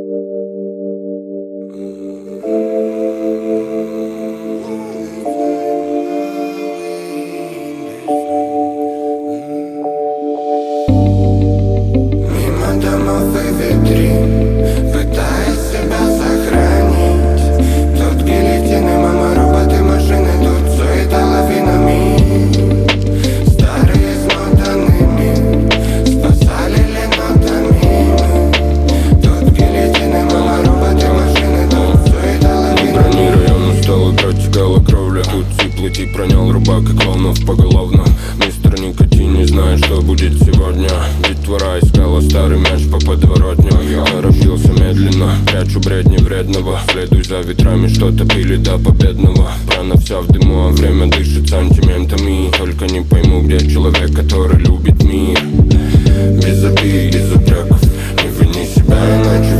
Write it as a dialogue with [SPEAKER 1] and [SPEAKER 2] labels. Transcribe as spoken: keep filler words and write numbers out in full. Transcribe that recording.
[SPEAKER 1] Домов и витрин, пытаясь себя сохранить. Тут гильотины, мама, роботы, машины, тут суета лавинами. Старые смотанными спасали ленотами. Тут гильотины, мама, роботы, машины, тут суета лавинами.
[SPEAKER 2] Брони район устал играть в галокровля. Тут сиплоти пронял рубак и клоунов поголовно. Мистер Никотин не знает, что будет сегодня. Детвора искала старый мяч по подворотню. Торопился медленно, прячу бредни вредного. Следуй за ветрами, что-то пили до победного. Прана вся в дыму, а время дышит сантиментами. Только не пойму, где человек, который любит мир. Без обид, без упреков, не вини себя, иначе